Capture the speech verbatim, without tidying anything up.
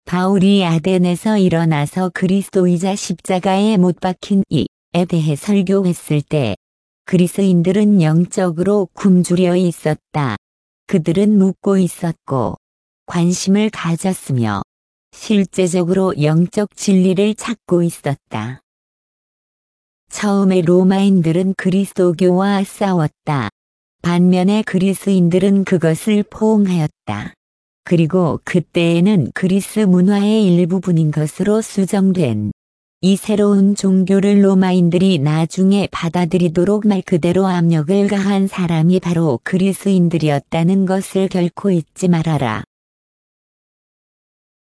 바울이 아덴에서 일어나서 그리스도이자 십자가에 못 박힌 이에 대해 설교했을 때 그리스인들은 영적으로 굶주려 있었다. 그들은 묻고 있었고 관심을 가졌으며 실제적으로 영적 진리를 찾고 있었다. 처음에 로마인들은 그리스도교와 싸웠다. 반면에 그리스인들은 그것을 포옹하였다. 그리고 그때에는 그리스 문화의 일부분인 것으로 수정된 이 새로운 종교를 로마인들이 나중에 받아들이도록 말 그대로 압력을 가한 사람이 바로 그리스인들이었다는 것을 결코 잊지 말아라.